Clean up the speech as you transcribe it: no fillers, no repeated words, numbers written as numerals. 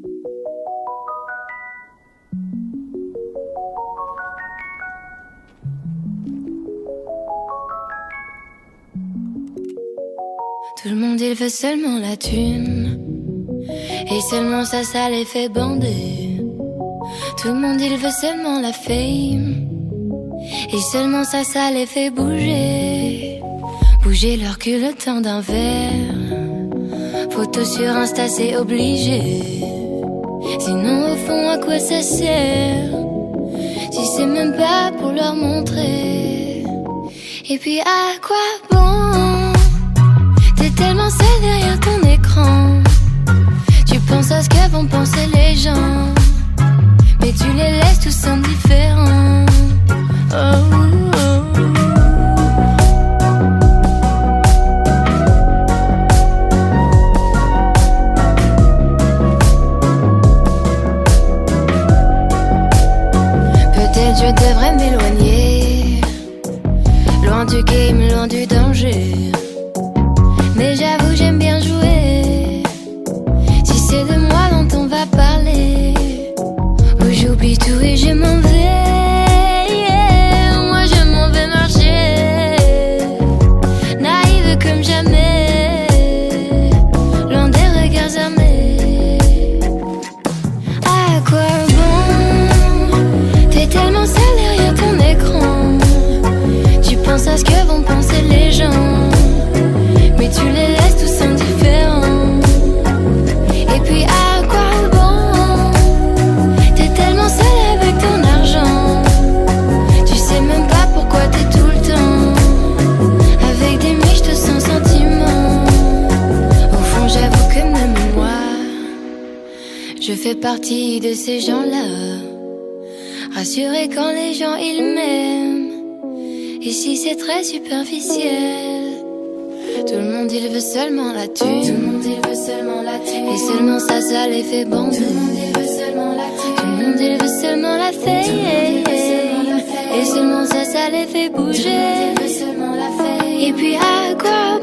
Tout le monde il veut seulement la thune, et seulement ça les fait bander. Tout le monde il veut seulement la fame, et seulement ça les fait bouger. Bouger leur cul le temps d'un verre, photo sur Insta c'est obligé. Sinon au fond à quoi ça sert, si c'est même pas pour leur montrer. Et puis à quoi bon, t'es tellement seul derrière ton écran, tu penses à ce que vont penser les gens, mais tu les laisses tous indifférents. Oh, oh, oh. Peut-être je devrais m'éloigner, loin du game, loin du danger. Mais j'avoue j'aime bien jouer, si c'est de moi dont on va parler, où j'oublie tout et je m'en vais, yeah. Moi je m'en vais marcher, naïve comme jamais, loin des regards armés. À quoi bon, t'es tellement seul derrière ton écran, tu penses à ce que vont penser les gens, mais tu les laisses tous indifférents. Et puis à quoi bon, t'es tellement seul avec ton argent, tu sais même pas pourquoi t'es tout le temps avec des miches sans sentiments. Au fond j'avoue que même moi, je fais partie de ces gens-là, rassurés quand les gens ils m'aiment. Ici c'est très superficiel. Tout le monde il veut seulement la thune, tout le monde il veut seulement la thune, et seulement ça les fait bander. Tout le monde il veut seulement la thune, tout le monde il veut seulement la fame, et seulement ça les fait bouger. Et puis à quoi